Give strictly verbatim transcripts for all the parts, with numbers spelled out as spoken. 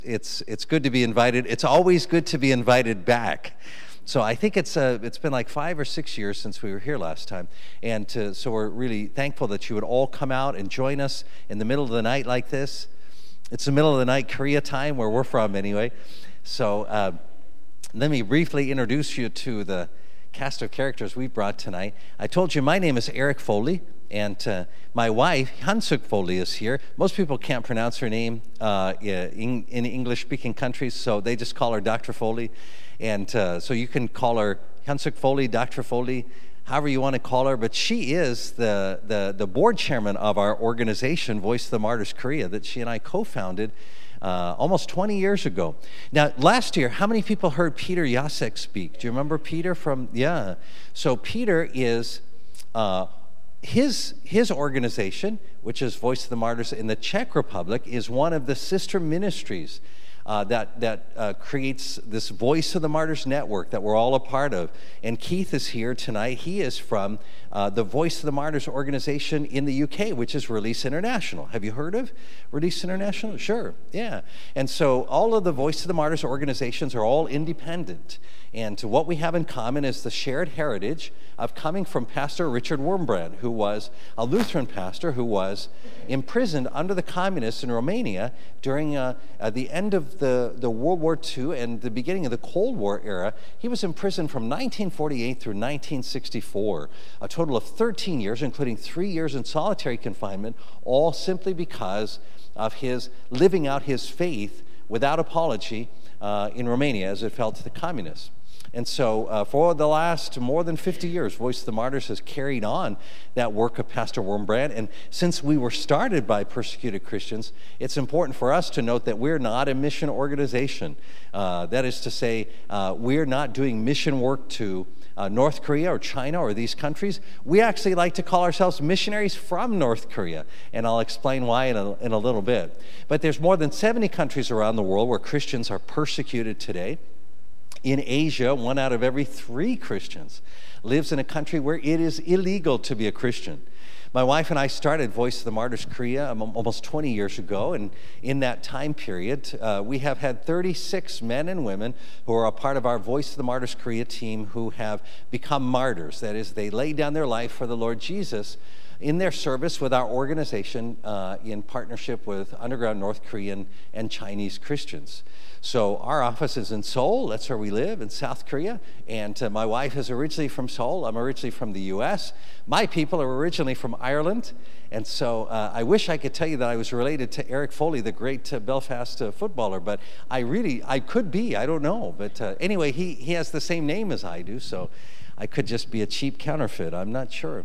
It's it's good to be invited. It's always good to be invited back. So I think it's uh, it's been like five or six years since we were here last time, and to, so we're really thankful that you would all come out and join us in the middle of the night like this. It's the middle of the night Korea time, where we're from anyway. So uh, let me briefly introduce you to the cast of characters we brought tonight. I told you my name is Eric Foley, and uh, my wife, Hyunsuk Foley, is here. Most people can't pronounce her name uh, in, in English-speaking countries, so they just call her Doctor Foley. And uh, so you can call her Hyunsuk Foley, Doctor Foley, however you want to call her. But she is the, the, the board chairman of our organization, Voice of the Martyrs Korea, that she and I co-founded Uh, almost twenty years ago. Now, last year, how many people heard Peter Jacek speak? Do you remember Peter from, yeah. So Peter is, uh, his, his organization, which is Voice of the Martyrs in the Czech Republic, is one of the sister ministries uh, that, that uh, creates this Voice of the Martyrs network that we're all a part of. And Keith is here tonight. He is from uh, the Voice of the Martyrs organization in the U K, which is Release International. Have you heard of Release International? Sure, yeah. And so all of the Voice of the Martyrs organizations are all independent. And what we have in common is the shared heritage of coming from Pastor Richard Wurmbrand, who was a Lutheran pastor who was imprisoned under the communists in Romania during uh, uh, the end of the, the World War Two and the beginning of the Cold War era. He was imprisoned from nineteen forty-eight through nineteen sixty-four, a total of thirteen years, including three years in solitary confinement, all simply because of his living out his faith without apology uh, in Romania as it fell to the communists. And so uh, for the last more than fifty years, Voice of the Martyrs has carried on that work of Pastor Wurmbrand. And since we were started by persecuted Christians, it's important for us to note that we're not a mission organization. Uh, that is to say, uh, we're not doing mission work to uh, North Korea or China or these countries. We actually like to call ourselves missionaries from North Korea. And I'll explain why in a, in a little bit. But there's more than seventy countries around the world where Christians are persecuted today. In Asia, one out of every three Christians lives in a country where it is illegal to be a Christian. My wife and I started Voice of the Martyrs Korea almost twenty years ago, and in that time period, uh, we have had thirty-six men and women who are a part of our Voice of the Martyrs Korea team who have become martyrs. That is, they lay down their life for the Lord Jesus in their service with our organization uh, in partnership with underground North Korean and Chinese Christians. So our office is in Seoul, that's where we live, in South Korea, and uh, my wife is originally from Seoul. I'm originally from the U S. My people are originally from Ireland, and so uh, I wish I could tell you that I was related to Eric Foley, the great uh, Belfast uh, footballer, but I really, I could be, I don't know. But uh, anyway, he, he has the same name as I do, so I could just be a cheap counterfeit, I'm not sure.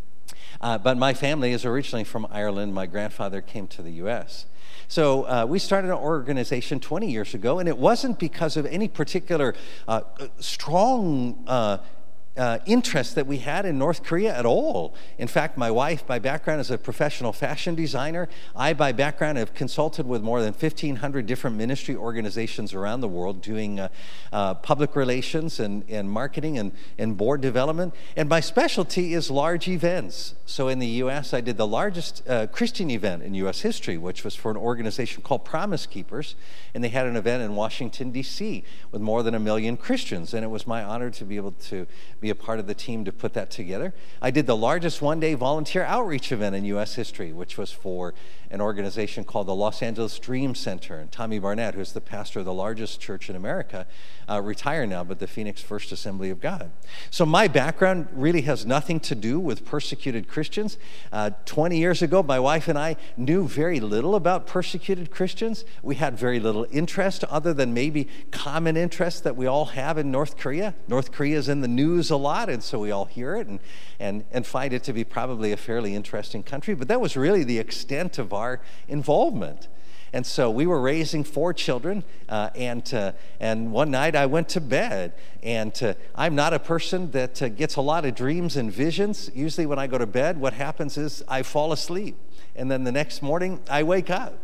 Uh, but my family is originally from Ireland. My grandfather came to the U S. So uh, we started an organization twenty years ago, and it wasn't because of any particular uh, strong uh, uh, interest that we had in North Korea at all. In fact, my wife, by background, is a professional fashion designer. I, by background, have consulted with more than fifteen hundred different ministry organizations around the world doing uh, uh, public relations and, and marketing and, and board development. And my specialty is large events. So in the U S, I did the largest uh, Christian event in U S history, which was for an organization called Promise Keepers. And they had an event in Washington, D C with more than a million Christians. And it was my honor to be able to be a part of the team to put that together. I did the largest one-day volunteer outreach event in U S history, which was for an organization called the Los Angeles Dream Center. And Tommy Barnett, who's the pastor of the largest church in America, uh, retired now, but the Phoenix First Assembly of God. So my background really has nothing to do with persecuted Christians. Uh, twenty years ago, my wife and I knew very little about persecuted Christians. We had very little interest other than maybe common interest that we all have in North Korea. North Korea is in the news a lot, and so we all hear it and, and, and find it to be probably a fairly interesting country. But that was really the extent of our involvement. And so we were raising four children, uh, and uh, and one night I went to bed, and uh, I'm not a person that uh, gets a lot of dreams and visions. Usually when I go to bed, what happens is I fall asleep, and then the next morning I wake up.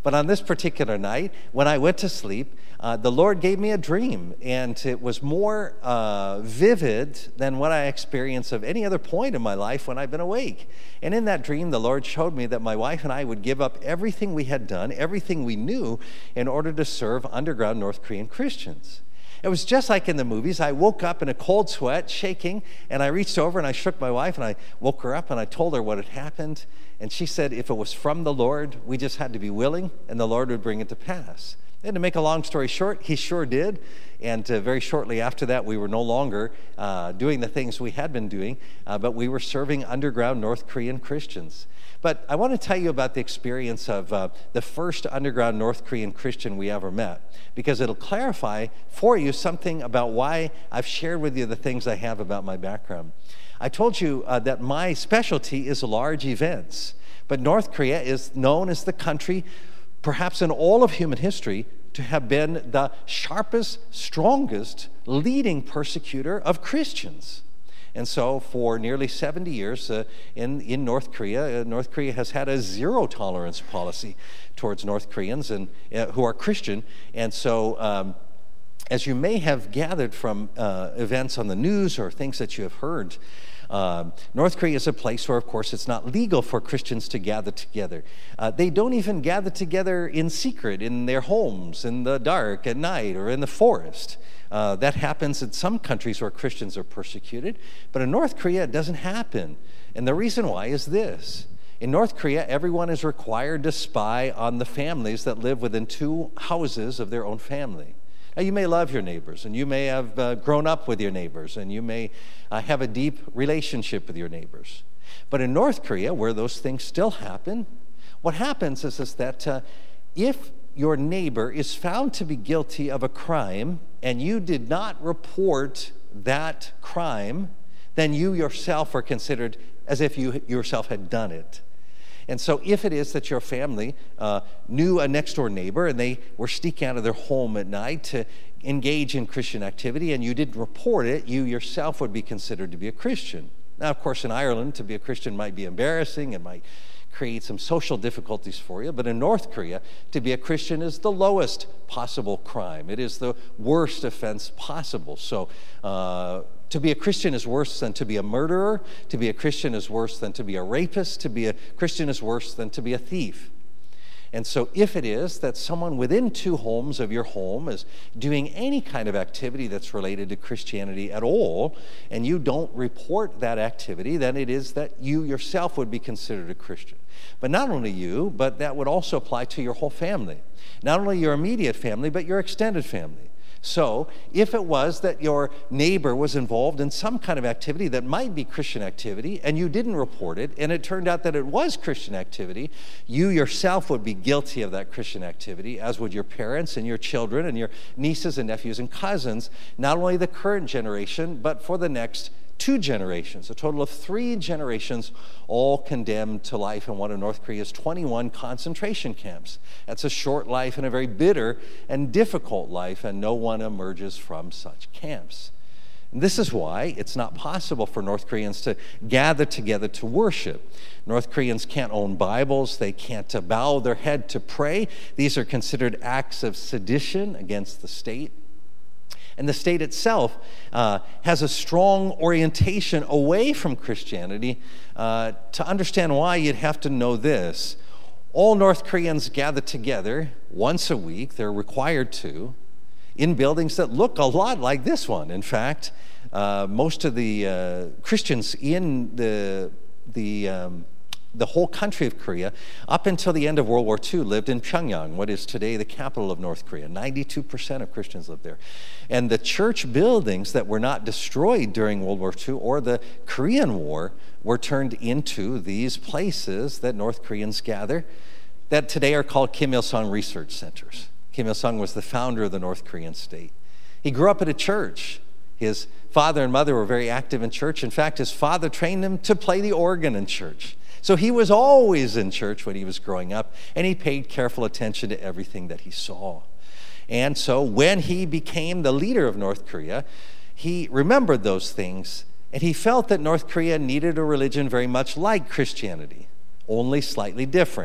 But on this particular night, when I went to sleep, uh, the Lord gave me a dream, and it was more uh, vivid than what I experienced of any other point in my life when I've been awake. And in that dream, the Lord showed me that my wife and I would give up everything we had done, everything we knew, in order to serve underground North Korean Christians. It was just like in the movies. I woke up in a cold sweat, shaking, and I reached over and I shook my wife, and I woke her up and I told her what had happened. And she said if it was from the Lord, we just had to be willing, and the Lord would bring it to pass. And to make a long story short, he sure did. And uh, very shortly after that, we were no longer uh, doing the things we had been doing, uh, but we were serving underground North Korean Christians. But I want to tell you about the experience of uh, the first underground North Korean Christian we ever met, because it'll clarify for you something about why I've shared with you the things I have about my background. I told you uh, that my specialty is large events, but North Korea is known as the country, perhaps in all of human history, to have been the sharpest, strongest, leading persecutor of Christians. And so for nearly seventy years uh, in, in North Korea, uh, North Korea has had a zero tolerance policy towards North Koreans and uh, who are Christian. And so um, as you may have gathered from uh, events on the news or things that you have heard, Uh, North Korea is a place where, of course, it's not legal for Christians to gather together. Uh, they don't even gather together in secret in their homes, in the dark, at night, or in the forest. Uh, that happens in some countries where Christians are persecuted, but in North Korea it doesn't happen. And the reason why is this. In North Korea, everyone is required to spy on the families that live within two houses of their own family. Now, you may love your neighbors, and you may have uh, grown up with your neighbors, and you may uh, have a deep relationship with your neighbors. But in North Korea, where those things still happen, what happens is, is that uh, if your neighbor is found to be guilty of a crime and you did not report that crime, then you yourself are considered as if you yourself had done it. And so if it is that your family uh, knew a next-door neighbor and they were sneaking out of their home at night to engage in Christian activity and you didn't report it, you yourself would be considered to be a Christian. Now, of course, in Ireland, to be a Christian might be embarrassing. It might create some social difficulties for you. But in North Korea, to be a Christian is the lowest possible crime. It is the worst offense possible. So uh, to be a Christian is worse than to be a murderer. To be a Christian is worse than to be a rapist. To be a Christian is worse than to be a thief. And so if it is that someone within two homes of your home is doing any kind of activity that's related to Christianity at all, and you don't report that activity, then it is that you yourself would be considered a Christian. But not only you, but that would also apply to your whole family. Not only your immediate family, but your extended family. So, if it was that your neighbor was involved in some kind of activity that might be Christian activity, and you didn't report it, and it turned out that it was Christian activity, you yourself would be guilty of that Christian activity, as would your parents and your children and your nieces and nephews and cousins, not only the current generation, but for the next two generations, a total of three generations, all condemned to life in one of North Korea's twenty-one concentration camps. That's a short life and a very bitter and difficult life, and no one emerges from such camps. And this is why it's not possible for North Koreans to gather together to worship. North Koreans can't own Bibles. They can't bow their head to pray. These are considered acts of sedition against the state. And the state itself uh, has a strong orientation away from Christianity. Uh, to understand why, you'd have to know this. All North Koreans gather together once a week, they're required to, in buildings that look a lot like this one. In fact, uh, most of the uh, Christians in the, the um, the whole country of Korea, up until the end of World War Two, lived in Pyongyang, what is today the capital of North Korea. ninety-two percent of Christians lived there. And the church buildings that were not destroyed during World War Two or the Korean War were turned into these places that North Koreans gather, that today are called Kim Il-sung Research Centers. Kim Il-sung was the founder of the North Korean state. He grew up at a church. His father and mother were very active in church. In fact, his father trained him to play the organ in church. So he was always in church when he was growing up, and he paid careful attention to everything that he saw. And so when he became the leader of North Korea, he remembered those things, and he felt that North Korea needed a religion very much like Christianity, only slightly different.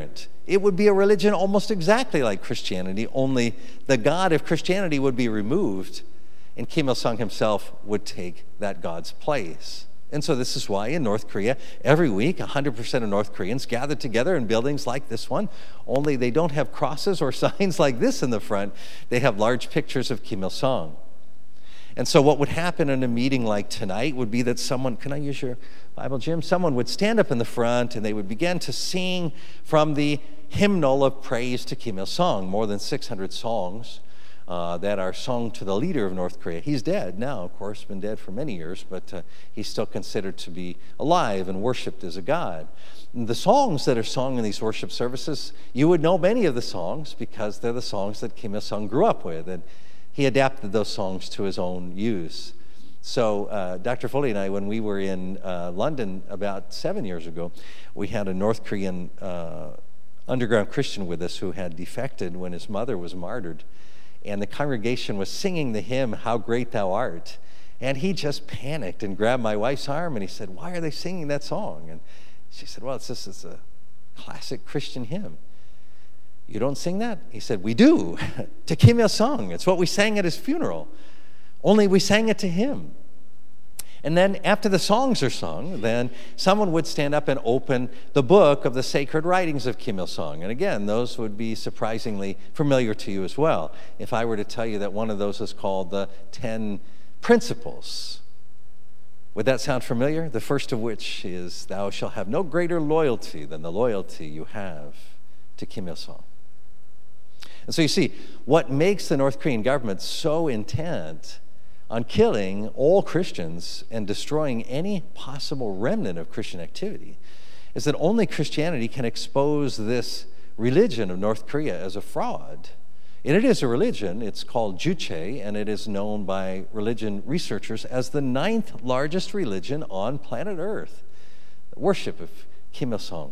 it would be a religion almost exactly like Christianity, only the God of Christianity would be removed, and Kim Il-sung himself would take that God's place. And so this is why in North Korea, every week, one hundred percent of North Koreans gather together in buildings like this one, only they don't have crosses or signs like this in the front. They have large pictures of Kim Il-sung. And so what would happen in a meeting like tonight would be that someone, can I use your Bible, Jim? Someone would stand up in the front and they would begin to sing from the hymnal of praise to Kim Il-sung, more than six hundred songs uh, that are sung to the leader of North Korea. He's dead now, of course, been dead for many years, but uh, he's still considered to be alive and worshiped as a god. And the songs that are sung in these worship services, you would know many of the songs because they're the songs that Kim Il-sung grew up with, and he adapted those songs to his own use. So uh, Doctor Foley and I, when we were in uh, London about seven years ago, we had a North Korean uh, underground Christian with us who had defected when his mother was martyred. And the congregation was singing the hymn, "How Great Thou Art." And he just panicked and grabbed my wife's arm and he said, "Why are they singing that song?" And she said, "Well, it's just it's a classic Christian hymn." "You don't sing that?" He said, "We do, to Kim Il-sung. It's what we sang at his funeral, only we sang it to him." And then after the songs are sung, then someone would stand up and open the book of the sacred writings of Kim Il-sung. And again, those would be surprisingly familiar to you as well. If I were to tell you that one of those is called the Ten Principles, would that sound familiar? The first of which is, "Thou shalt have no greater loyalty than the loyalty you have to Kim Il-sung." And so you see, what makes the North Korean government so intent on killing all Christians and destroying any possible remnant of Christian activity is that only Christianity can expose this religion of North Korea as a fraud. And it is a religion. It's called Juche, and it is known by religion researchers as the ninth largest religion on planet Earth, the worship of Kim Il-sung.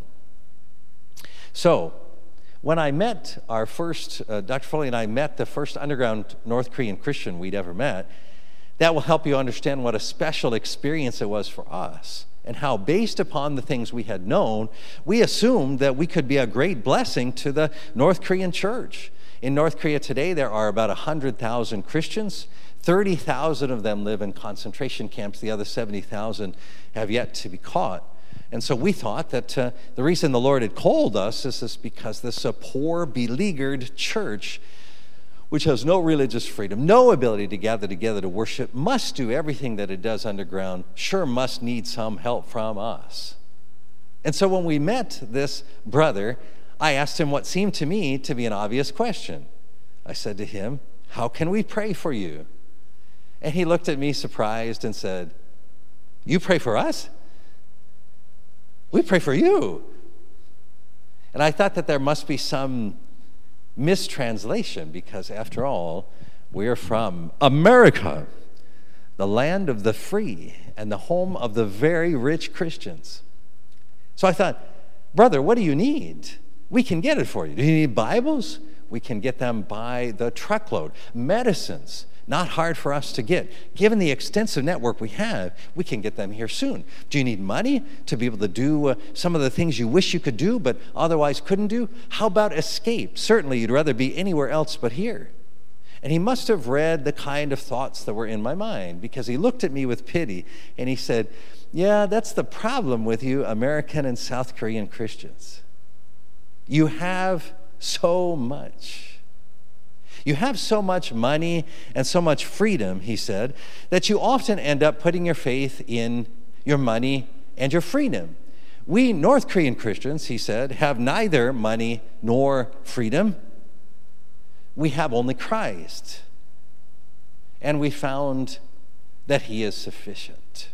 So, when I met our first, uh, Doctor Foley and I met the first underground North Korean Christian we'd ever met, that will help you understand what a special experience it was for us and how, based upon the things we had known, we assumed that we could be a great blessing to the North Korean church. In North Korea today, there are about one hundred thousand Christians. thirty thousand of them live in concentration camps. The other seventy thousand have yet to be caught. And so we thought that uh, the reason the Lord had called us is this because this is a poor, beleaguered church which has no religious freedom, no ability to gather together to worship, must do everything that it does underground, sure must need some help from us. And so when we met this brother, I asked him what seemed to me to be an obvious question. I said to him, "How can we pray for you?" And he looked at me surprised and said, "You pray for us? We pray for you." And I thought that there must be some mistranslation because, after all, we're from America, the land of the free and the home of the very rich Christians. So I thought, "Brother, what do you need? We can get it for you. Do you need Bibles? We can get them by the truckload. Medicines, not hard for us to get. Given the extensive network we have, we can get them here soon. Do you need money to be able to do uh, some of the things you wish you could do but otherwise couldn't do? How about escape? Certainly you'd rather be anywhere else but here." And he must have read the kind of thoughts that were in my mind, because he looked at me with pity and he said, "Yeah, that's the problem with you American and South Korean Christians. You have so much. You have so much money and so much freedom," he said, "that you often end up putting your faith in your money and your freedom. We North Korean Christians," he said, "have neither money nor freedom. We have only Christ. And we found that he is sufficient."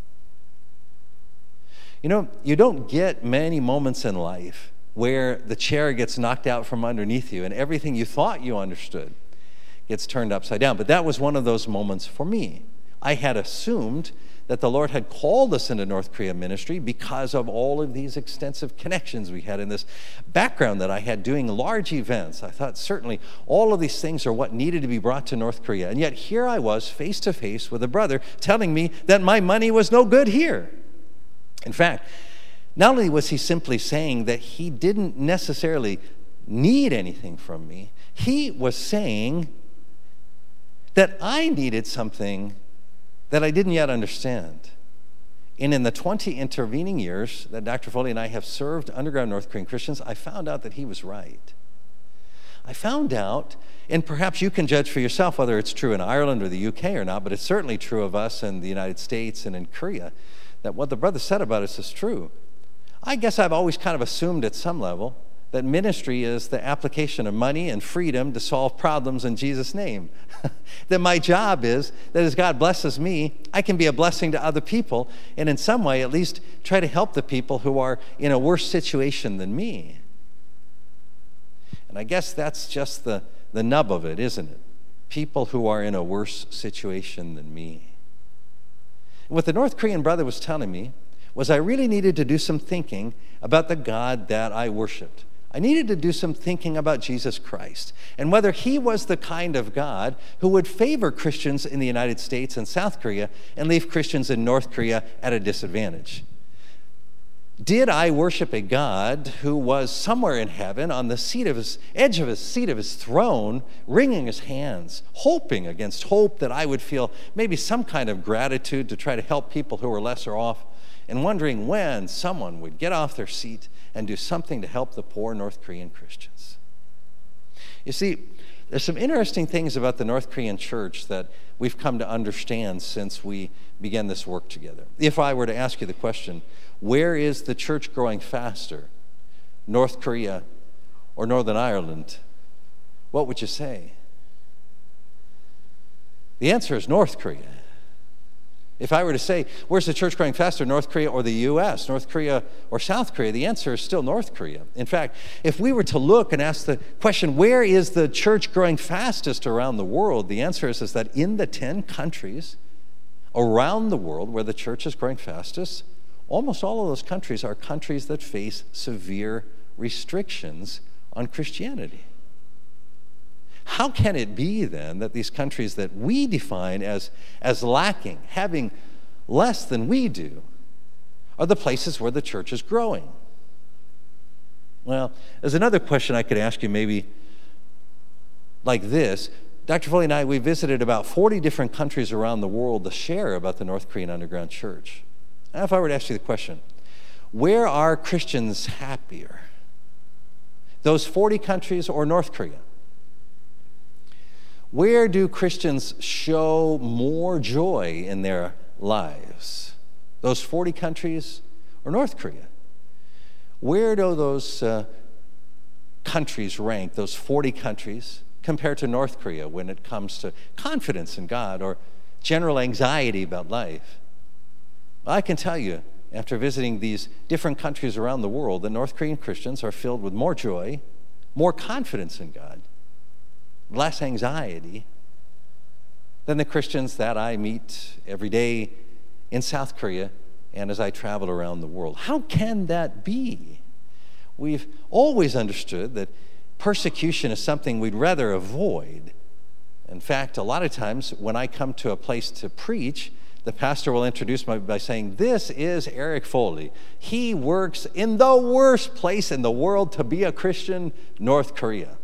You know, you don't get many moments in life where the chair gets knocked out from underneath you and everything you thought you understood gets turned upside down. But that was one of those moments for me. I had assumed that the Lord had called us into North Korea ministry because of all of these extensive connections we had in this background that I had doing large events. I thought certainly all of these things are what needed to be brought to North Korea. And yet here I was face to face with a brother telling me that my money was no good here. In fact, Not only was he simply saying that he didn't necessarily need anything from me, he was saying that I needed something that I didn't yet understand. And in the twenty intervening years that Doctor Foley and I have served underground North Korean Christians, I found out that he was right. I found out, and perhaps you can judge for yourself whether it's true in Ireland or the U K or not, but it's certainly true of us in the United States and in Korea, that what the brother said about us is true. I guess I've always kind of assumed at some level that ministry is the application of money and freedom to solve problems in Jesus' name. That my job is that as God blesses me, I can be a blessing to other people and in some way at least try to help the people who are in a worse situation than me. And I guess that's just the, the nub of it, isn't it? People who are in a worse situation than me. And what the North Korean brother was telling me was I really needed to do some thinking about the God that I worshiped. I needed to do some thinking about Jesus Christ and whether he was the kind of God who would favor Christians in the United States and South Korea and leave Christians in North Korea at a disadvantage. Did I worship a God who was somewhere in heaven on the seat of his, edge of his seat of his throne, wringing his hands, hoping against hope that I would feel maybe some kind of gratitude to try to help people who were lesser off, and wondering when someone would get off their seat and do something to help the poor North Korean Christians? You see, there's some interesting things about the North Korean church that we've come to understand since we began this work together. If I were to ask you the question, where is the church growing faster, North Korea or Northern Ireland? What would you say? The answer is North Korea. If I were to say, where's the church growing faster, North Korea or the U S, North Korea or South Korea, the answer is still North Korea. In fact, if we were to look and ask the question, where is the church growing fastest around the world, the answer is, is that in the ten countries around the world where the church is growing fastest, almost all of those countries are countries that face severe restrictions on Christianity. How can it be then that these countries that we define as, as lacking, having less than we do, are the places where the church is growing? Well, there's another question I could ask you maybe like this. Doctor Foley and I, we visited about forty different countries around the world to share about the North Korean underground church. Now, if I were to ask you the question, where are Christians happier? Those forty countries or North Korea? Where do Christians show more joy in their lives? Those forty countries or North Korea? Where do those uh, countries rank, those forty countries, compared to North Korea when it comes to confidence in God or general anxiety about life? Well, I can tell you, after visiting these different countries around the world, that North Korean Christians are filled with more joy, more confidence in God, less anxiety than the Christians that I meet every day in South Korea and as I travel around the world. How can that be? We've always understood that persecution is something we'd rather avoid. In fact, a lot of times when I come to a place to preach, the pastor will introduce me by saying, "This is Eric Foley. He works in the worst place in the world to be a Christian, North Korea."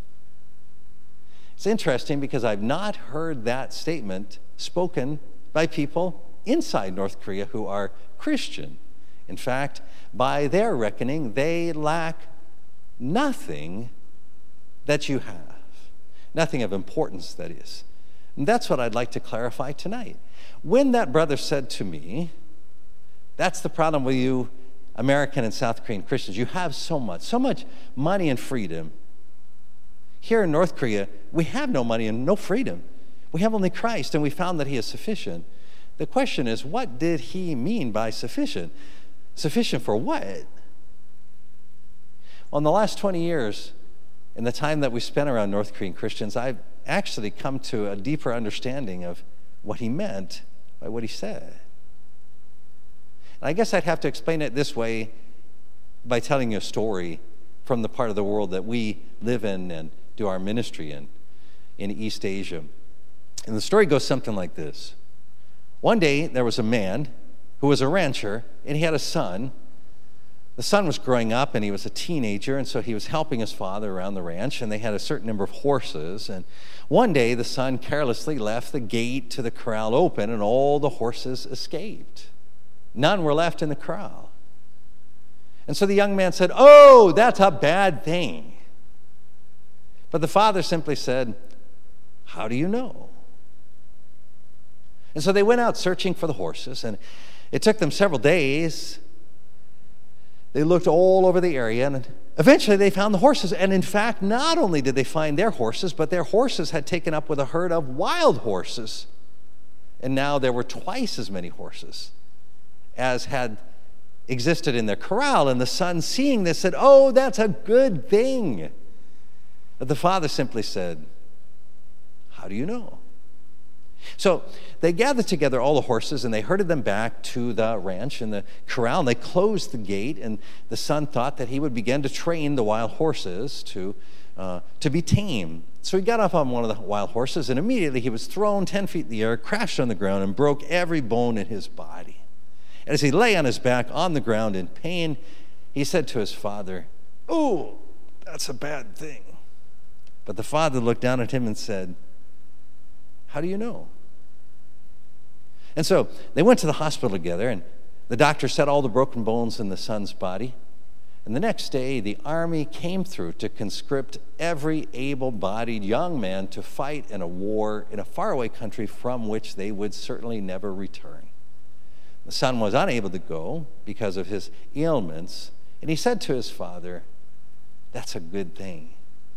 It's interesting because I've not heard that statement spoken by people inside North Korea who are Christian. In fact, by their reckoning, they lack nothing that you have. Nothing of importance, that is. And that's what I'd like to clarify tonight. When that brother said to me, that's the problem with you American and South Korean Christians. You have so much, so much money and freedom. Here in North Korea, we have no money and no freedom. We have only Christ, and we found that he is sufficient. The question is, what did he mean by sufficient? Sufficient for what? Well, in the last twenty years, in the time that we spent around North Korean Christians, I've actually come to a deeper understanding of what he meant by what he said. And I guess I'd have to explain it this way by telling you a story from the part of the world that we live in and do our ministry in, in East Asia. And the story goes something like this. One day, there was a man who was a rancher, and he had a son the son was growing up, and he was a teenager, and so he was helping his father around the ranch, and they had a certain number of horses. And one day, the son carelessly left the gate to the corral open, and all the horses escaped. None were left in the corral. And so the young man said, "Oh, that's a bad thing." But the father simply said, "How do you know?" And so they went out searching for the horses, and it took them several days. They looked all over the area, and eventually they found the horses. And in fact, not only did they find their horses, but their horses had taken up with a herd of wild horses. And now there were twice as many horses as had existed in their corral. And the son, seeing this, said, "Oh, that's a good thing." But the father simply said, "How do you know?" So they gathered together all the horses, and they herded them back to the ranch and the corral, and they closed the gate. And the son thought that he would begin to train the wild horses to, uh, to be tame. So he got up on one of the wild horses, and immediately he was thrown ten feet in the air, crashed on the ground, and broke every bone in his body. And as he lay on his back on the ground in pain, he said to his father, "Oh, that's a bad thing." But the father looked down at him and said, "How do you know?" And so they went to the hospital together, and the doctor set all the broken bones in the son's body. And the next day, the army came through to conscript every able-bodied young man to fight in a war in a faraway country from which they would certainly never return. The son was unable to go because of his ailments, and he said to his father, "That's a good thing."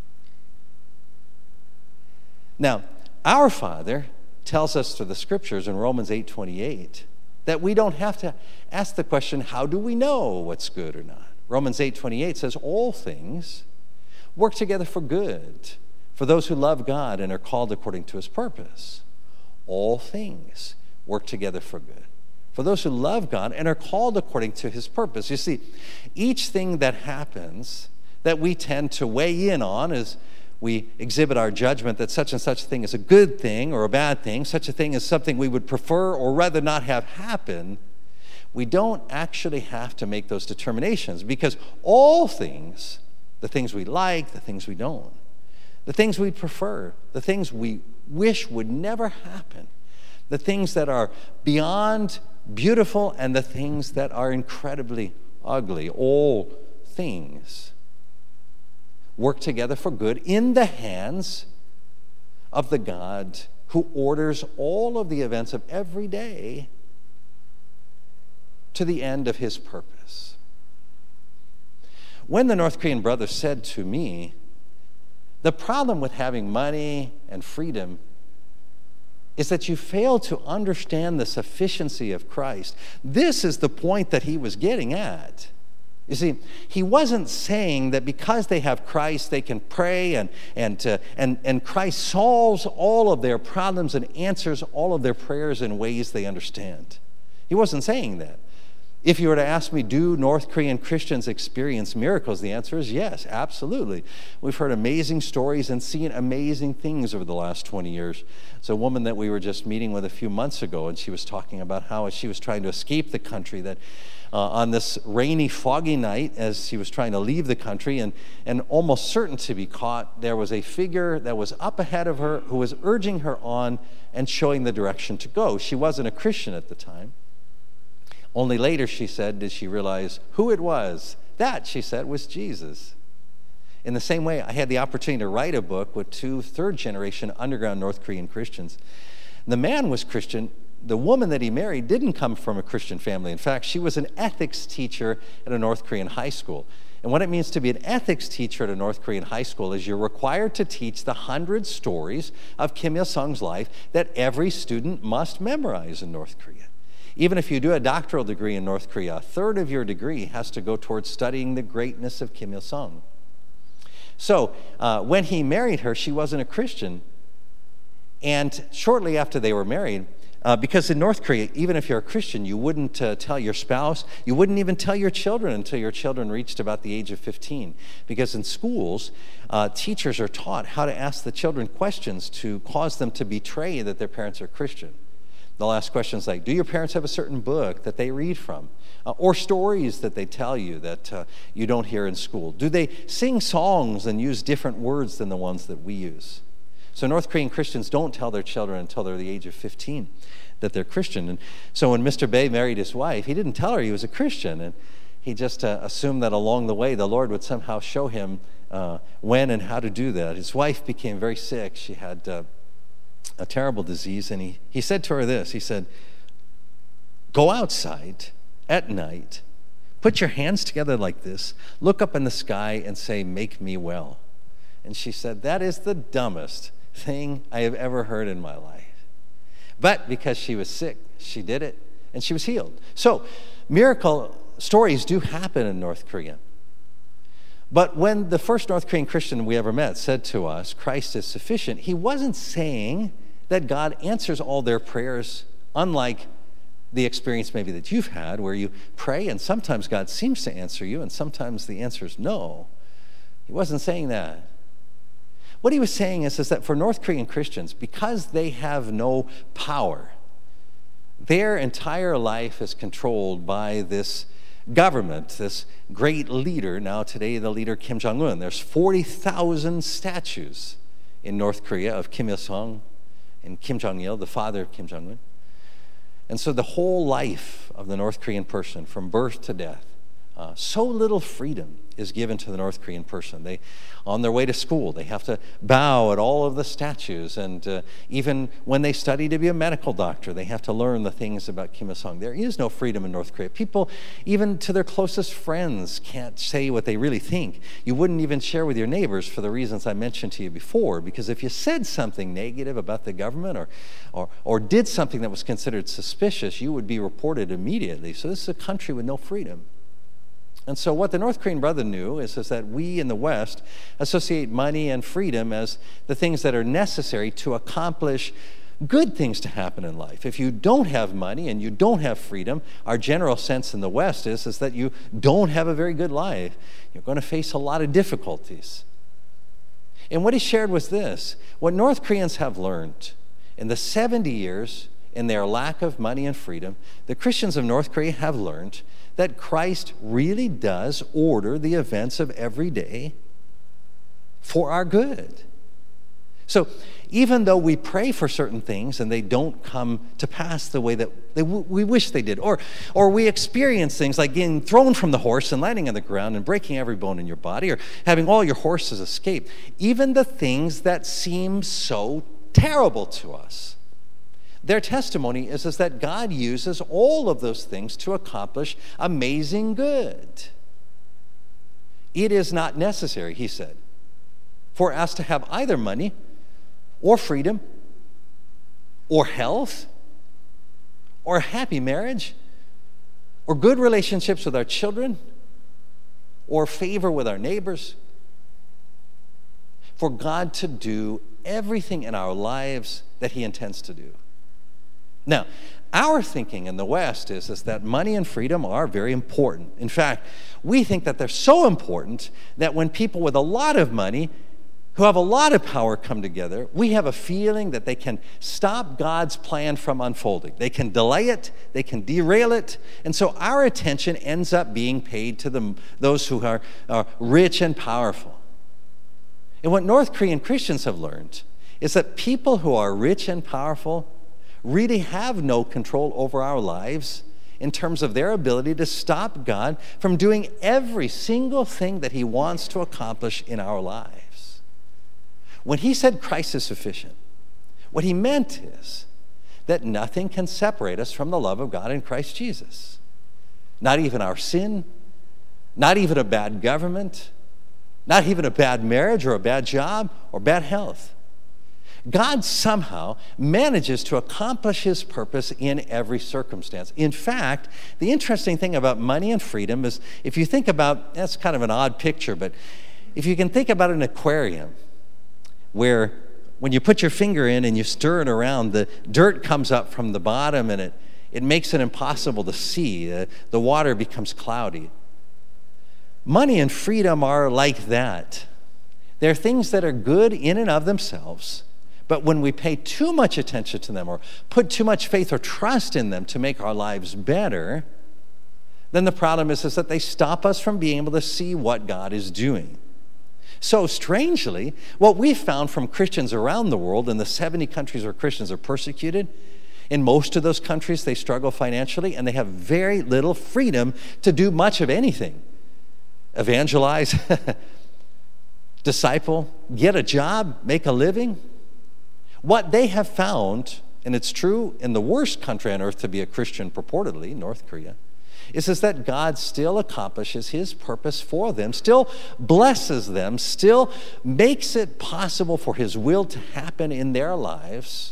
Now, our Father tells us through the scriptures in Romans eight twenty-eight that we don't have to ask the question, how do we know what's good or not? Romans eight twenty-eight says all things work together for good for those who love God and are called according to his purpose. All things work together for good for those who love God and are called according to his purpose. You see, each thing that happens that we tend to weigh in on is we exhibit our judgment that such and such a thing is a good thing or a bad thing, such a thing is something we would prefer or rather not have happen. We don't actually have to make those determinations, because all things, the things we like, the things we don't, the things we prefer, the things we wish would never happen, the things that are beyond beautiful, and the things that are incredibly ugly, all things work together for good in the hands of the God who orders all of the events of every day to the end of his purpose. When the North Korean brother said to me, the problem with having money and freedom is that you fail to understand the sufficiency of Christ, this is the point that he was getting at. You see, he wasn't saying that because they have Christ, they can pray and, and, uh, and, and Christ solves all of their problems and answers all of their prayers in ways they understand. He wasn't saying that. If you were to ask me, do North Korean Christians experience miracles? The answer is yes, absolutely. We've heard amazing stories and seen amazing things over the last twenty years. It's a woman that we were just meeting with a few months ago, and she was talking about how she was trying to escape the country, that uh, on this rainy, foggy night, as she was trying to leave the country and, and almost certain to be caught, there was a figure that was up ahead of her who was urging her on and showing the direction to go. She wasn't a Christian at the time. Only later, she said, did she realize who it was. That, she said, was Jesus. In the same way, I had the opportunity to write a book with two third-generation underground North Korean Christians. The man was Christian. The woman that he married didn't come from a Christian family. In fact, she was an ethics teacher at a North Korean high school. And what it means to be an ethics teacher at a North Korean high school is you're required to teach the hundred stories of Kim Il-sung's life that every student must memorize in North Korea. Even if you do a doctoral degree in North Korea, a third of your degree has to go towards studying the greatness of Kim Il-sung. So uh, when he married her, she wasn't a Christian. And shortly after they were married, uh, because in North Korea, even if you're a Christian, you wouldn't uh, tell your spouse, you wouldn't even tell your children until your children reached about the age of fifteen. Because in schools, uh, teachers are taught how to ask the children questions to cause them to betray that their parents are Christian. They'll ask questions like, do your parents have a certain book that they read from? Uh, or stories that they tell you that uh, you don't hear in school? Do they sing songs and use different words than the ones that we use? So North Korean Christians don't tell their children until they're the age of fifteen that they're Christian. And so when Mister Bae married his wife, he didn't tell her he was a Christian. And he just uh, assumed that along the way, the Lord would somehow show him uh, when and how to do that. His wife became very sick. She had uh, a terrible disease. And he, he said to her this, he said, go outside at night, put your hands together like this, look up in the sky and say, make me well. And she said, that is the dumbest thing I have ever heard in my life. But because she was sick, she did it, and she was healed. So miracle stories do happen in North Korea. But when the first North Korean Christian we ever met said to us, Christ is sufficient, he wasn't saying that God answers all their prayers, unlike the experience maybe that you've had, where you pray and sometimes God seems to answer you, and sometimes the answer is no. He wasn't saying that. What he was saying is, is that for North Korean Christians, because they have no power, their entire life is controlled by this government, this great leader. Now today the leader Kim Jong-un. There's forty thousand statues in North Korea of Kim Il-sung and Kim Jong-il, the father of Kim Jong-un. And so the whole life of the North Korean person, from birth to death, uh, so little freedom is given to the North Korean person. They, on their way to school, they have to bow at all of the statues, and uh, even when they study to be a medical doctor, they have to learn the things about Kim Il-sung. There is no freedom in North Korea. People, even to their closest friends, can't say what they really think. You wouldn't even share with your neighbors for the reasons I mentioned to you before, because if you said something negative about the government or, or, or did something that was considered suspicious, you would be reported immediately. So this is a country with no freedom. And so what the North Korean brother knew is, is that we in the West associate money and freedom as the things that are necessary to accomplish good things to happen in life. If you don't have money and you don't have freedom, our general sense in the West is, is that you don't have a very good life. You're going to face a lot of difficulties. And what he shared was this: what North Koreans have learned in the seventy years in their lack of money and freedom, the Christians of North Korea have learned that Christ really does order the events of every day for our good. So even though we pray for certain things and they don't come to pass the way that they w- we wish they did, or, or we experience things like getting thrown from the horse and landing on the ground and breaking every bone in your body, or having all your horses escape, even the things that seem so terrible to us, their testimony is, is that God uses all of those things to accomplish amazing good. It is not necessary, he said, for us to have either money or freedom or health or a happy marriage or good relationships with our children or favor with our neighbors, for God to do everything in our lives that he intends to do. Now, our thinking in the West is, is that money and freedom are very important. In fact, we think that they're so important that when people with a lot of money who have a lot of power come together, we have a feeling that they can stop God's plan from unfolding. They can delay it, they can derail it, and so our attention ends up being paid to the, those who are, are rich and powerful. And what North Korean Christians have learned is that people who are rich and powerful really have no control over our lives in terms of their ability to stop God from doing every single thing that he wants to accomplish in our lives. When he said Christ is sufficient, what he meant is that nothing can separate us from the love of God in Christ Jesus. Not even our sin, not even a bad government, not even a bad marriage or a bad job or bad health. God somehow manages to accomplish his purpose in every circumstance. In fact, the interesting thing about money and freedom is, if you think about, that's kind of an odd picture, but if you can think about an aquarium where when you put your finger in and you stir it around, the dirt comes up from the bottom and it, it makes it impossible to see. Uh, the water becomes cloudy. Money and freedom are like that. They're things that are good in and of themselves, But when we pay too much attention to them or put too much faith or trust in them to make our lives better, then the problem is, is that they stop us from being able to see what God is doing. So strangely, what we've found from Christians around the world in the seventy countries where Christians are persecuted, in most of those countries they struggle financially and they have very little freedom to do much of anything. Evangelize, disciple, get a job, make a living. What they have found, and it's true in the worst country on earth to be a Christian purportedly, North Korea, is, is that God still accomplishes his purpose for them, still blesses them, still makes it possible for his will to happen in their lives,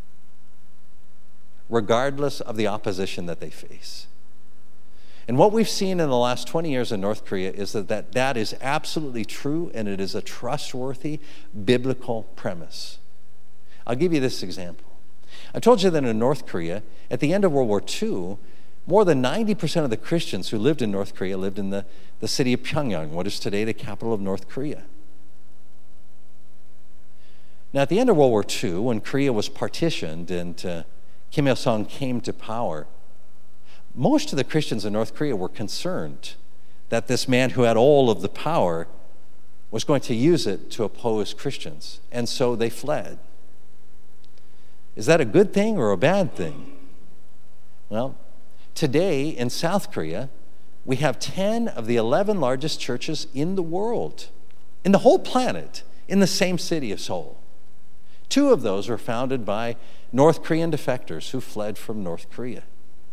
regardless of the opposition that they face. And what we've seen in the last twenty years in North Korea is that that, that is absolutely true, and it is a trustworthy biblical premise. I'll give you this example. I told you that in North Korea, at the end of World War Two, more than ninety percent of the Christians who lived in North Korea lived in the, the city of Pyongyang, what is today the capital of North Korea. Now, at the end of World War Two, when Korea was partitioned and uh, Kim Il-sung came to power, most of the Christians in North Korea were concerned that this man who had all of the power was going to use it to oppose Christians, and so they fled. Is that a good thing or a bad thing? Well, today in South Korea, we have ten of the eleven largest churches in the world, in the whole planet, in the same city of Seoul. Two of those were founded by North Korean defectors who fled from North Korea.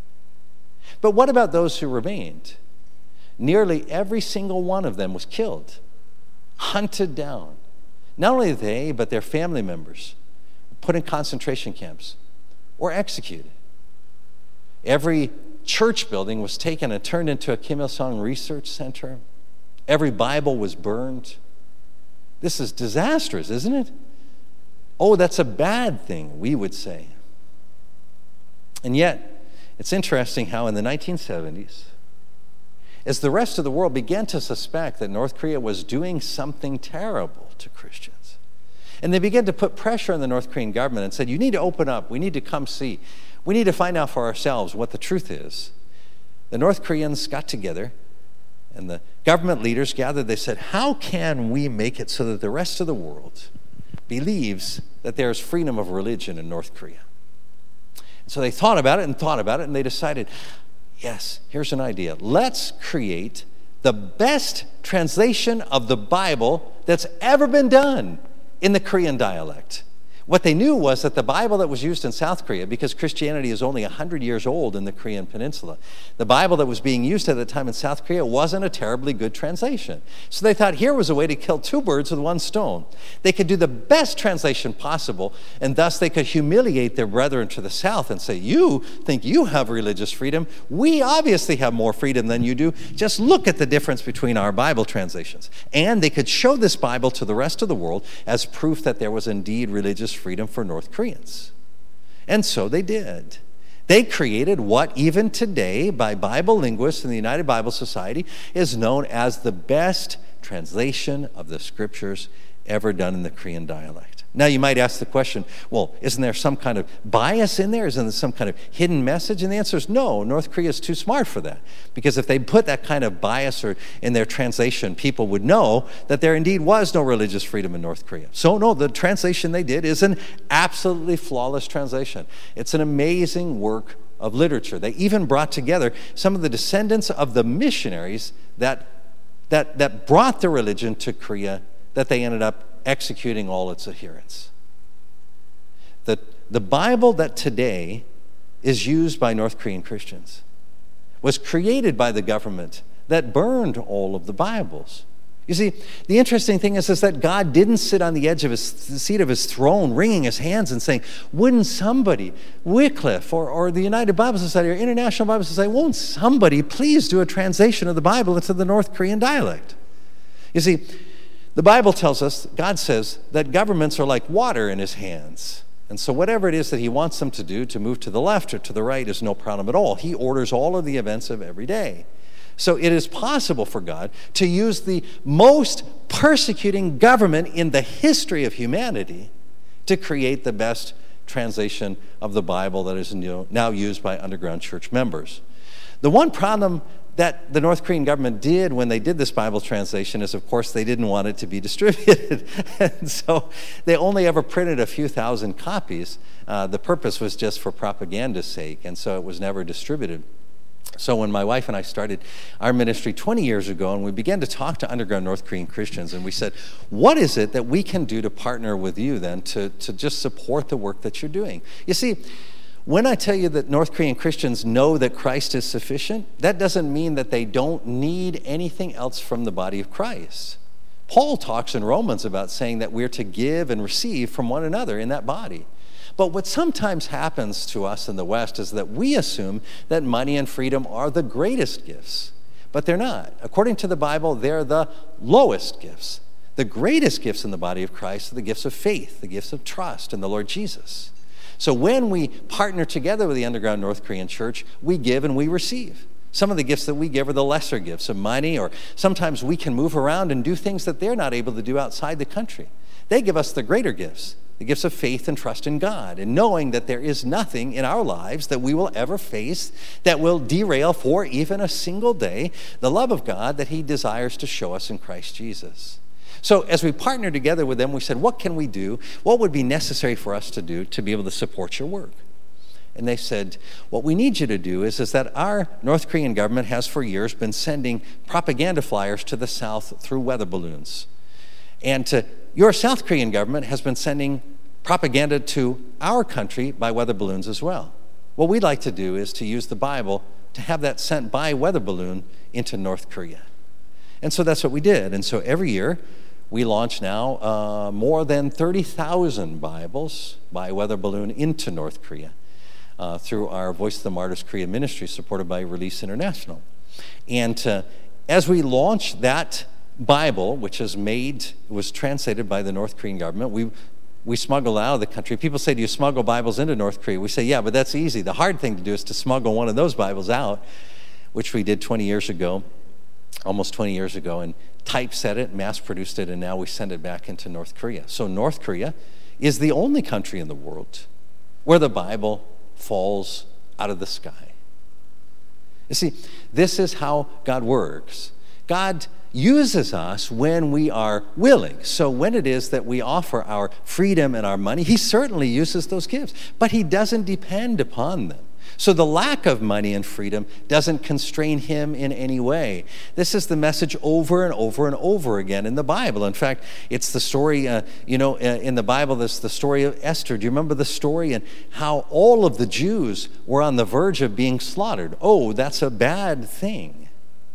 But what about those who remained? Nearly every single one of them was killed, hunted down. Not only they, but their family members were put in concentration camps or executed. Every church building was taken and turned into a Kim Il-sung research center. Every Bible was burned. This is disastrous, isn't it? Oh, that's a bad thing, we would say. And yet, it's interesting how in the nineteen seventies, as the rest of the world began to suspect that North Korea was doing something terrible to Christians, and they began to put pressure on the North Korean government and said, you need to open up, we need to come see, we need to find out for ourselves what the truth is. The North Koreans got together and the government leaders gathered. They said, how can we make it so that the rest of the world believes that there's freedom of religion in North Korea? So they thought about it and thought about it, and they decided, yes, here's an idea. Let's create the best translation of the Bible that's ever been done in the Korean dialect. What they knew was that the Bible that was used in South Korea, because Christianity is only one hundred years old in the Korean peninsula, the Bible that was being used at the time in South Korea wasn't a terribly good translation. So they thought here was a way to kill two birds with one stone. They could do the best translation possible, and thus they could humiliate their brethren to the South and say, you think you have religious freedom? We obviously have more freedom than you do. Just look at the difference between our Bible translations. And they could show this Bible to the rest of the world as proof that there was indeed religious freedom for North Koreans. And so they did. They created what even today, by Bible linguists in the United Bible Society, is known as the best translation of the scriptures ever done in the Korean dialect. Now you might ask the question, well, isn't there some kind of bias in there? Isn't there some kind of hidden message? And the answer is no. North Korea is too smart for that. Because if they put that kind of bias or in their translation, people would know that there indeed was no religious freedom in North Korea. So no, the translation they did is an absolutely flawless translation. It's an amazing work of literature. They even brought together some of the descendants of the missionaries that, that, that brought the religion to Korea, that they ended up executing all its adherents. The, the Bible that today is used by North Korean Christians was created by the government that burned all of the Bibles. You see, the interesting thing is, is that God didn't sit on the edge of his, the seat of his throne, wringing his hands and saying, wouldn't somebody, Wycliffe or, or the United Bible Society or International Bible Society, won't somebody please do a translation of the Bible into the North Korean dialect? You see, the Bible tells us, God says, that governments are like water in his hands. And so whatever it is that he wants them to do, to move to the left or to the right, is no problem at all. He orders all of the events of every day. So it is possible for God to use the most persecuting government in the history of humanity to create the best translation of the Bible that is now used by underground church members. The one problem that the North Korean government did when they did this Bible translation is, of course, they didn't want it to be distributed. And so they only ever printed a few thousand copies. Uh, the purpose was just for propaganda's sake, and so it was never distributed. So when my wife and I started our ministry twenty years ago, and we began to talk to underground North Korean Christians, and we said, what is it that we can do to partner with you then to, to just support the work that you're doing? You see, when I tell you that North Korean Christians know that Christ is sufficient, that doesn't mean that they don't need anything else from the body of Christ. Paul talks in Romans about saying that we're to give and receive from one another in that body. But what sometimes happens to us in the West is that we assume that money and freedom are the greatest gifts, but they're not. According to the Bible, they're the lowest gifts. The greatest gifts in the body of Christ are the gifts of faith, the gifts of trust in the Lord Jesus. So when we partner together with the underground North Korean church, we give and we receive. Some of the gifts that we give are the lesser gifts of money, or sometimes we can move around and do things that they're not able to do outside the country. They give us the greater gifts, the gifts of faith and trust in God, and knowing that there is nothing in our lives that we will ever face that will derail for even a single day the love of God that He desires to show us in Christ Jesus. So as we partnered together with them, we said, what can we do? What would be necessary for us to do to be able to support your work? And they said, what we need you to do is, is that our North Korean government has for years been sending propaganda flyers to the South through weather balloons. And to, your South Korean government has been sending propaganda to our country by weather balloons as well. What we'd like to do is to use the Bible to have that sent by weather balloon into North Korea. And so that's what we did. And so every year, we launch now uh, more than thirty thousand Bibles by weather balloon into North Korea uh, through our Voice of the Martyrs Korea ministry supported by Release International. And uh, as we launch that Bible, which is made, was translated by the North Korean government, we we smuggle out of the country. People say, do you smuggle Bibles into North Korea? We say, yeah, but that's easy. The hard thing to do is to smuggle one of those Bibles out, which we did twenty years ago, almost twenty years ago, and typeset it, mass-produced it, and now we send it back into North Korea. So North Korea is the only country in the world where the Bible falls out of the sky. You see, this is how God works. God uses us when we are willing. So when it is that we offer our freedom and our money, He certainly uses those gifts, but He doesn't depend upon them. So the lack of money and freedom doesn't constrain Him in any way. This is the message over and over and over again in the Bible. In fact, it's the story, uh, you know, uh, in the Bible, this the story of Esther. Do you remember the story and how all of the Jews were on the verge of being slaughtered? Oh, that's a bad thing.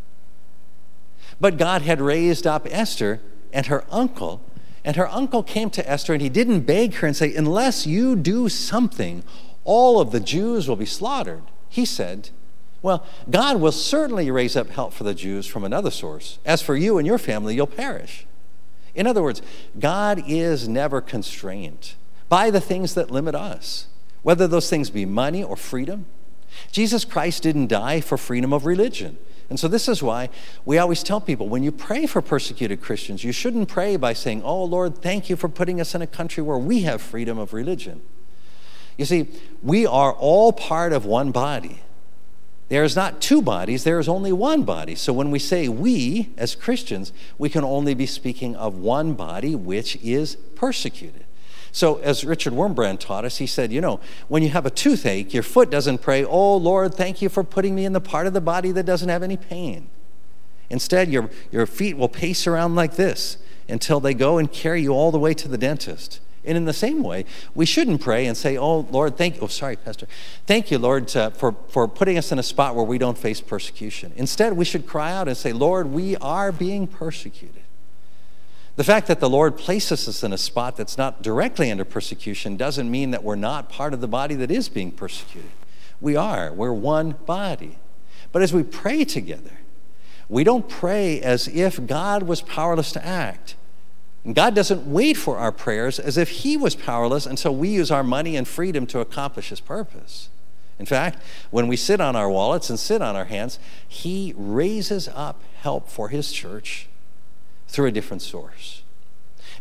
But God had raised up Esther and her uncle, and her uncle came to Esther, and he didn't beg her and say, unless you do something, all of the Jews will be slaughtered. He said, well, God will certainly raise up help for the Jews from another source. As for you and your family, you'll perish. In other words, God is never constrained by the things that limit us, whether those things be money or freedom. Jesus Christ didn't die for freedom of religion. And so this is why we always tell people, when you pray for persecuted Christians, you shouldn't pray by saying, oh, Lord, thank you for putting us in a country where we have freedom of religion. You see, we are all part of one body. There is not two bodies, there is only one body. So when we say we, as Christians, we can only be speaking of one body which is persecuted. So as Richard Wurmbrand taught us, he said, you know, when you have a toothache, your foot doesn't pray, oh, Lord, thank you for putting me in the part of the body that doesn't have any pain. Instead, your, your feet will pace around like this until they go and carry you all the way to the dentist. And in the same way, we shouldn't pray and say, oh, Lord, thank you. Oh, sorry, Pastor. Thank you, Lord, uh, for, for putting us in a spot where we don't face persecution. Instead, we should cry out and say, Lord, we are being persecuted. The fact that the Lord places us in a spot that's not directly under persecution doesn't mean that we're not part of the body that is being persecuted. We are. We're one body. But as we pray together, we don't pray as if God was powerless to act. And God doesn't wait for our prayers as if He was powerless until we use our money and freedom to accomplish His purpose. In fact, when we sit on our wallets and sit on our hands, He raises up help for His church through a different source.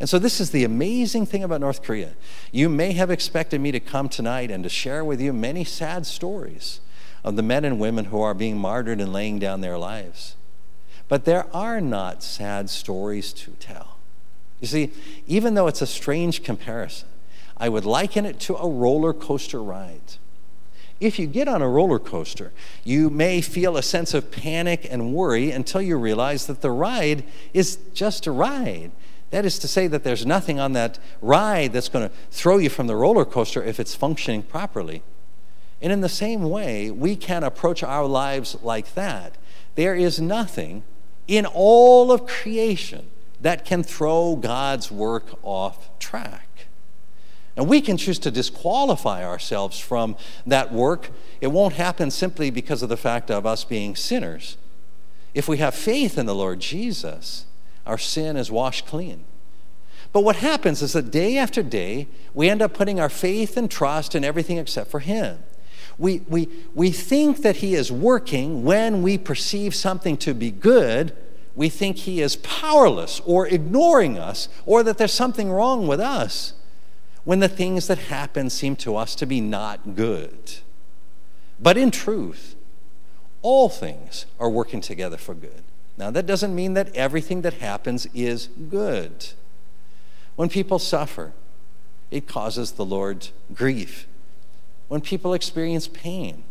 And so this is the amazing thing about North Korea. You may have expected me to come tonight and to share with you many sad stories of the men and women who are being martyred and laying down their lives. But there are not sad stories to tell. You see, even though it's a strange comparison, I would liken it to a roller coaster ride. If you get on a roller coaster, you may feel a sense of panic and worry until you realize that the ride is just a ride. That is to say that there's nothing on that ride that's going to throw you from the roller coaster if it's functioning properly. And in the same way, we can approach our lives like that. There is nothing in all of creation that can throw God's work off track. And we can choose to disqualify ourselves from that work. It won't happen simply because of the fact of us being sinners. If we have faith in the Lord Jesus, our sin is washed clean. But what happens is that day after day, we end up putting our faith and trust in everything except for Him. We, we, we think that He is working when we perceive something to be good. We think He is powerless or ignoring us, or that there's something wrong with us, when the things that happen seem to us to be not good. But in truth, all things are working together for good. Now, that doesn't mean that everything that happens is good. When people suffer, it causes the Lord grief. When people experience pain,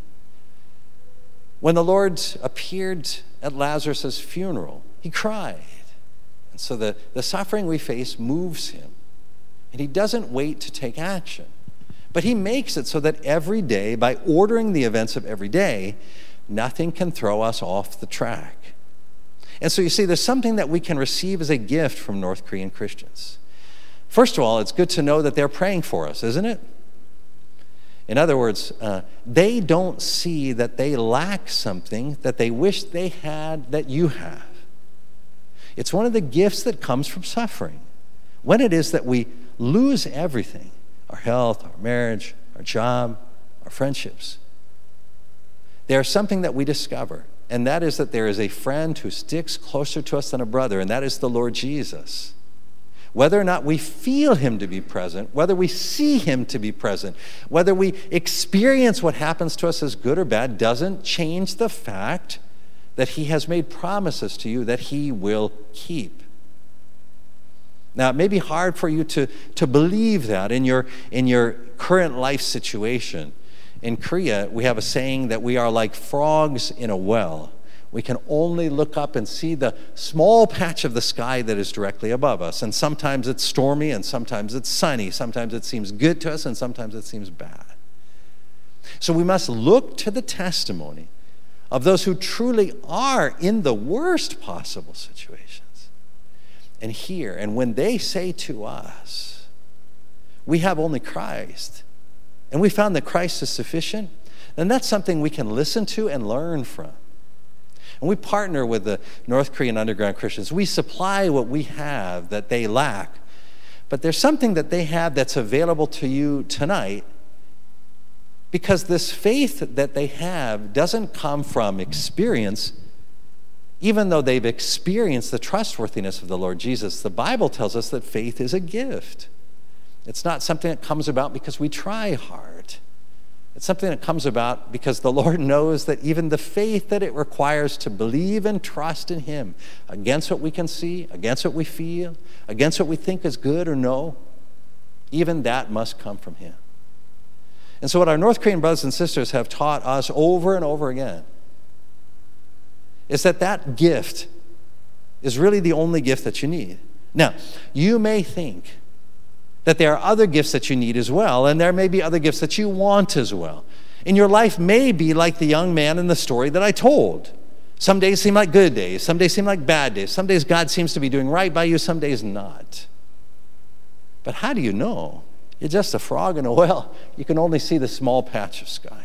when the Lord appeared at Lazarus' funeral, He cried. And so the, the suffering we face moves Him. And He doesn't wait to take action. But He makes it so that every day, by ordering the events of every day, nothing can throw us off the track. And so you see, there's something that we can receive as a gift from North Korean Christians. First of all, it's good to know that they're praying for us, isn't it? In other words, uh, they don't see that they lack something that they wish they had that you have. It's one of the gifts that comes from suffering. When it is that we lose everything, our health, our marriage, our job, our friendships, there's something that we discover, and that is that there is a friend who sticks closer to us than a brother, and that is the Lord Jesus. Whether or not we feel Him to be present, whether we see Him to be present, whether we experience what happens to us as good or bad, doesn't change the fact that He has made promises to you that He will keep. Now, it may be hard for you to, to believe that in your, in your current life situation. In Korea, we have a saying that we are like frogs in a well. We can only look up and see the small patch of the sky that is directly above us. And sometimes it's stormy, and sometimes it's sunny. Sometimes it seems good to us, and sometimes it seems bad. So we must look to the testimony of those who truly are in the worst possible situations, and hear. And when they say to us, we have only Christ, and we found that Christ is sufficient, then that's something we can listen to and learn from. And we partner with the North Korean underground Christians. We supply what we have that they lack. But there's something that they have that's available to you tonight, because this faith that they have doesn't come from experience. Even though they've experienced the trustworthiness of the Lord Jesus, the Bible tells us that faith is a gift. It's not something that comes about because we try hard. It's something that comes about because the Lord knows that even the faith that it requires to believe and trust in Him against what we can see, against what we feel, against what we think is good or no, even that must come from Him. And so what our North Korean brothers and sisters have taught us over and over again is that that gift is really the only gift that you need. Now, you may think that there are other gifts that you need as well, and there may be other gifts that you want as well. And your life may be like the young man in the story that I told. Some days seem like good days, some days seem like bad days, some days God seems to be doing right by you, some days not. But how do you know? You're just a frog in a well. You can only see the small patch of sky.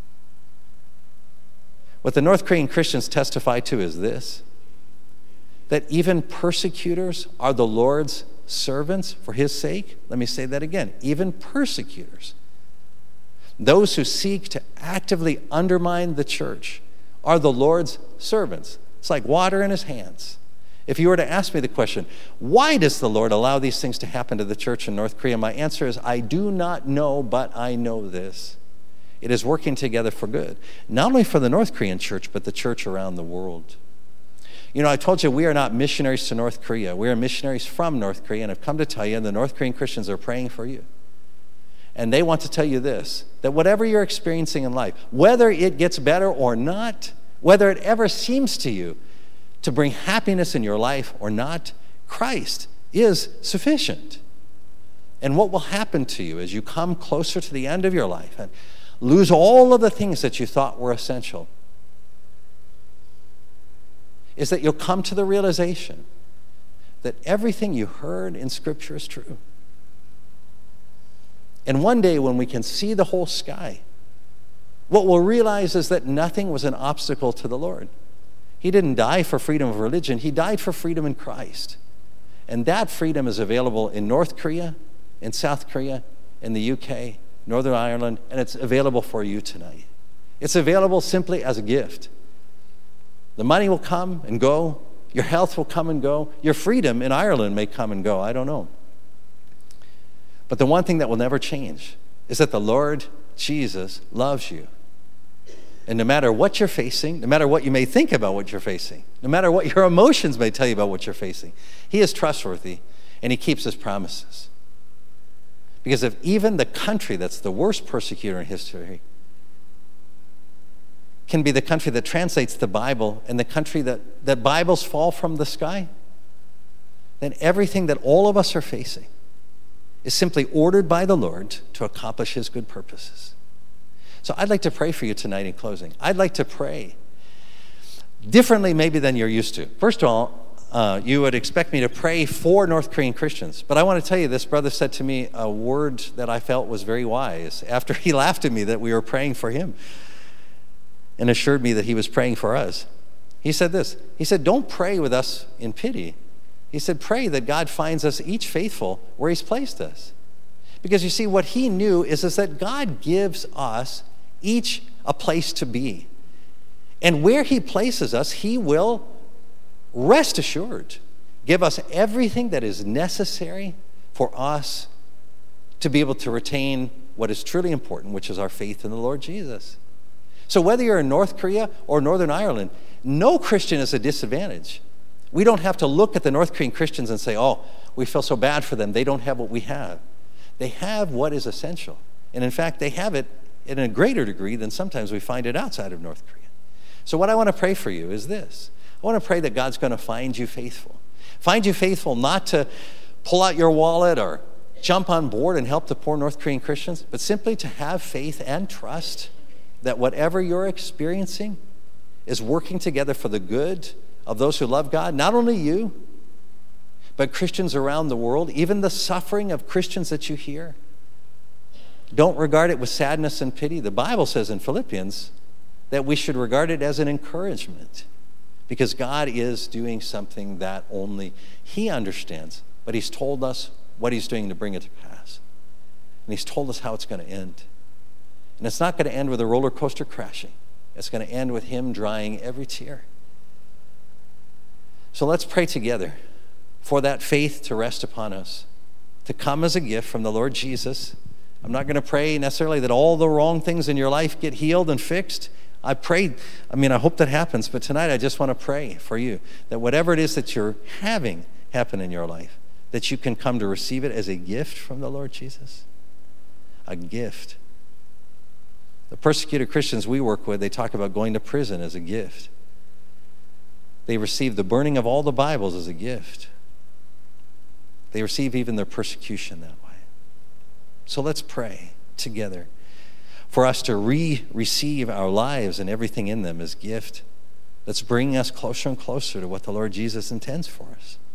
What the North Korean Christians testify to is this: that even persecutors are the Lord's servants for His sake. Let me say that again. Even persecutors, those who seek to actively undermine the church, are the Lord's servants. It's like water in His hands. If you were to ask me the question, why does the Lord allow these things to happen to the church in North Korea? My answer is, I do not know, but I know this. It is working together for good, not only for the North Korean church, but the church around the world. You know, I told you we are not missionaries to North Korea. We are missionaries from North Korea, and I've come to tell you, and the North Korean Christians are praying for you. And they want to tell you this, that whatever you're experiencing in life, whether it gets better or not, whether it ever seems to you to bring happiness in your life or not, Christ is sufficient. And what will happen to you as you come closer to the end of your life and lose all of the things that you thought were essential is that you'll come to the realization that everything you heard in Scripture is true. And one day when we can see the whole sky, what we'll realize is that nothing was an obstacle to the Lord. He didn't die for freedom of religion. He died for freedom in Christ. And that freedom is available in North Korea, in South Korea, in the U K, Northern Ireland, and it's available for you tonight. It's available simply as a gift. The money will come and go. Your health will come and go. Your freedom in Ireland may come and go. I don't know. But the one thing that will never change is that the Lord Jesus loves you. And no matter what you're facing, no matter what you may think about what you're facing, no matter what your emotions may tell you about what you're facing, He is trustworthy and He keeps His promises. Because if even the country that's the worst persecutor in history can be the country that translates the Bible and the country that, that Bibles fall from the sky, then everything that all of us are facing is simply ordered by the Lord to accomplish His good purposes. So I'd like to pray for you tonight in closing. I'd like to pray differently maybe than you're used to. First of all, uh, you would expect me to pray for North Korean Christians. But I want to tell you, this brother said to me a word that I felt was very wise after he laughed at me that we were praying for him and assured me that he was praying for us. He said this. He said, don't pray with us in pity. He said, pray that God finds us each faithful where He's placed us. Because you see, what he knew is, is that God gives us each a place to be. And where He places us, He will, rest assured, give us everything that is necessary for us to be able to retain what is truly important, which is our faith in the Lord Jesus. So whether you're in North Korea or Northern Ireland, no Christian is a disadvantage. We don't have to look at the North Korean Christians and say, oh, we feel so bad for them. They don't have what we have. They have what is essential. And in fact, they have it in a greater degree than sometimes we find it outside of North Korea. So what I want to pray for you is this. I want to pray that God's going to find you faithful. Find you faithful not to pull out your wallet or jump on board and help the poor North Korean Christians, but simply to have faith and trust that whatever you're experiencing is working together for the good of those who love God, not only you, but Christians around the world, even the suffering of Christians that you hear. Don't regard it with sadness and pity. The Bible says in Philippians that we should regard it as an encouragement because God is doing something that only He understands, but He's told us what He's doing to bring it to pass. And He's told us how it's going to end. And it's not going to end with a roller coaster crashing. It's going to end with Him drying every tear. So let's pray together for that faith to rest upon us, to come as a gift from the Lord Jesus. I'm not going to pray necessarily that all the wrong things in your life get healed and fixed. I pray, I mean, I hope that happens, but tonight I just want to pray for you that whatever it is that you're having happen in your life, that you can come to receive it as a gift from the Lord Jesus. A gift. The persecuted Christians we work with, they talk about going to prison as a gift. They receive the burning of all the Bibles as a gift. They receive even their persecution that way. So let's pray together for us to re-receive our lives and everything in them as gift that's bringing us closer and closer to what the Lord Jesus intends for us.